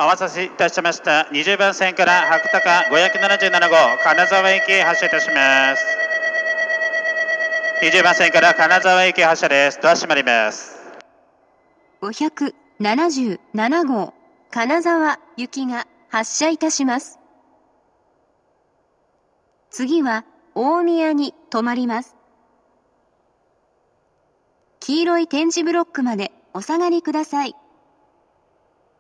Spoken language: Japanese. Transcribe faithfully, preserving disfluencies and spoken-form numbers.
お待たせいたしました。にじゅうばん線から白鷹ごひゃくななじゅうなな号金沢行き発車いたします。にじゅうばん線から金沢行き発車です。ドア閉まります。 ごひゃくななじゅうなな号金沢行きが発車いたします。次は大宮に停まります。黄色い点字ブロックまでお下がりください。